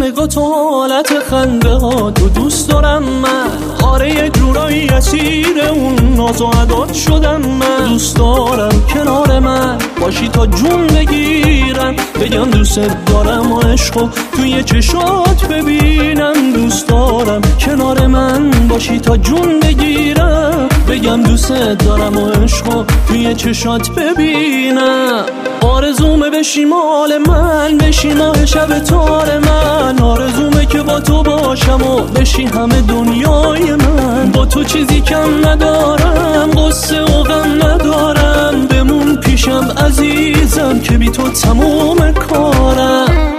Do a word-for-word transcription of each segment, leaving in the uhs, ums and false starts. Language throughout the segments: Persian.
نگاه تو حالت خنده ها تو دوست دارم من، آره یه جورایی اسیر اون ناز و عدات شدم من. دوست دارم کنار من باشی تا جون بگیرم، بگم دوست دارم و عشقو توی چشات ببینم. دوست دارم کنار من باشی تا جون بگیرم، بگم دوست دارم و عشقو توی چشات ببینم. آرزومه بشی مال من، بشی ماه شب تار من. آرزومه که با تو باشم و بشی همه دنیای من. با تو چیزی کم ندارم، غصه و غم ندارم. بمون پیشم عزیزم که بی تو تموم کارم.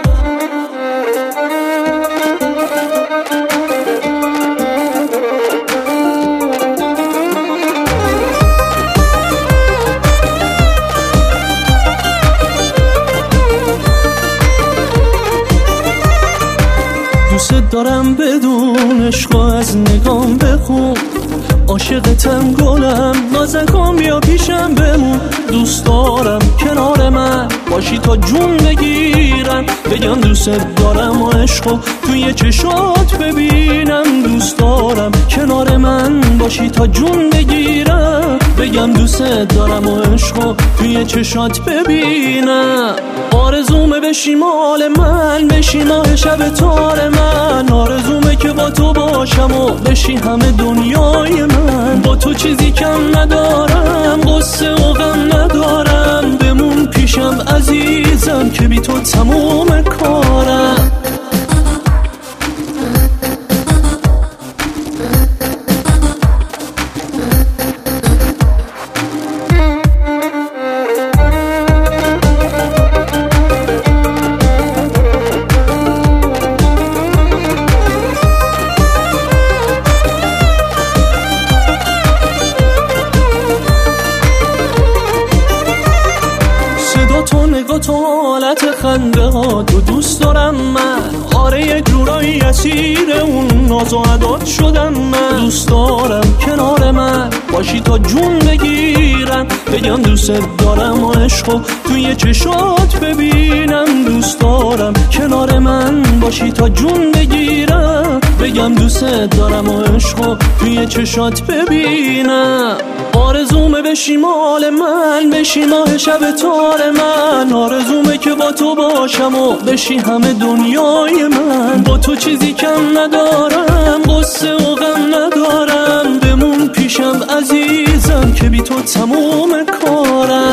دوست دارم بدون عشق از نگام بخون، عاشقتم گلم نازکم بیا پیشم بمون. دوست دارم کنار من باشی تا جون بگیرم، بگم دوست دارم و عشقو توی چشات ببینم. دوست دارم کنار من باشی تا جون بگیرم، بگم دوست دارم و عشقو توی چشات ببینم. آرزومه بشی مال من، بشی ماه شب تار من. آرزومه که با تو باشم و بشی همه دنیای من. با تو چیزی کم ندارم، غصه و غم ندارم. بمون پیشم عزیزم که بی تو تموم کارم. تو نگاه تو حالت خنده ها تو دوست دارم من، آره یه جورایی اسیر اون ناز و عدات شدم من. دوست دارم کنار من باشی تا جون بگیرم، بگم دوست دارم و عشقو توی چشات ببینم. دوست دارم کنار من باشی تا جون بگیرم، بگم دوست دارم و عشقو توی چشات ببینم. آرزومه بشی مال من، بشی ماه شب تار من. آرزومه که با تو باشم و بشی همه دنیای من. با تو چیزی کم ندارم، غصه و غم ندارم. بمون پیشم عزیزم که بی تو تموم کارم.